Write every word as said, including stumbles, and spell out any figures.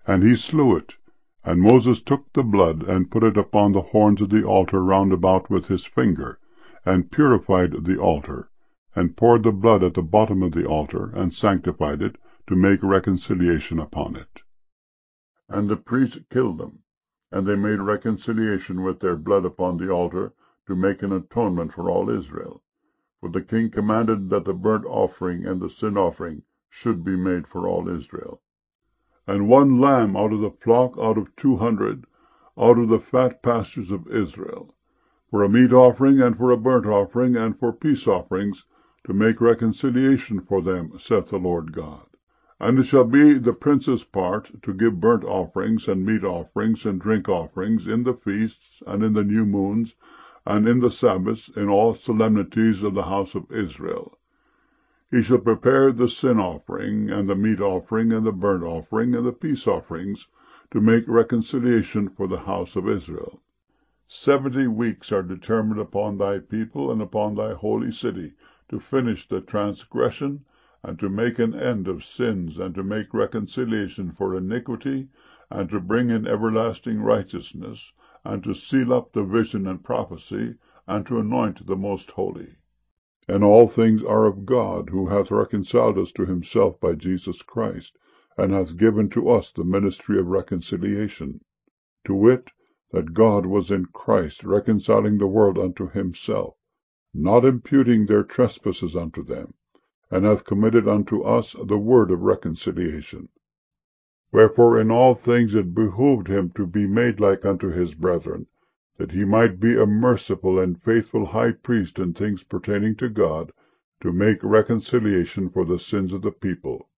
And he slew it. And Moses took the blood, and put it upon the horns of the altar round about with his finger, and purified the altar, and poured the blood at the bottom of the altar, and sanctified it, to make reconciliation upon it. And the priests killed them, and they made reconciliation with their blood upon the altar, to make an atonement for all Israel. For the king commanded that the burnt offering and the sin offering should be made for all Israel. And one lamb out of the flock out of two hundred, out of the fat pastures of Israel, for a meat offering, and for a burnt offering, and for peace offerings, to make reconciliation for them, saith the Lord God. And it shall be the prince's part to give burnt offerings, and meat offerings, and drink offerings, in the feasts, and in the new moons, and in the Sabbaths, in all solemnities of the house of Israel. He shall prepare the sin offering, and the meat offering, and the burnt offering, and the peace offerings, to make reconciliation for the house of Israel. Seventy weeks are determined upon thy people and upon thy holy city, to finish the transgression, and to make an end of sins, and to make reconciliation for iniquity, and to bring in everlasting righteousness, and to seal up the vision and prophecy, and to anoint the most holy. And all things are of God, who hath reconciled us to himself by Jesus Christ, and hath given to us the ministry of reconciliation, to wit, that God was in Christ, reconciling the world unto himself, not imputing their trespasses unto them, and hath committed unto us the word of reconciliation. Wherefore in all things it behooved him to be made like unto his brethren, that he might be a merciful and faithful high priest in things pertaining to God, to make reconciliation for the sins of the people.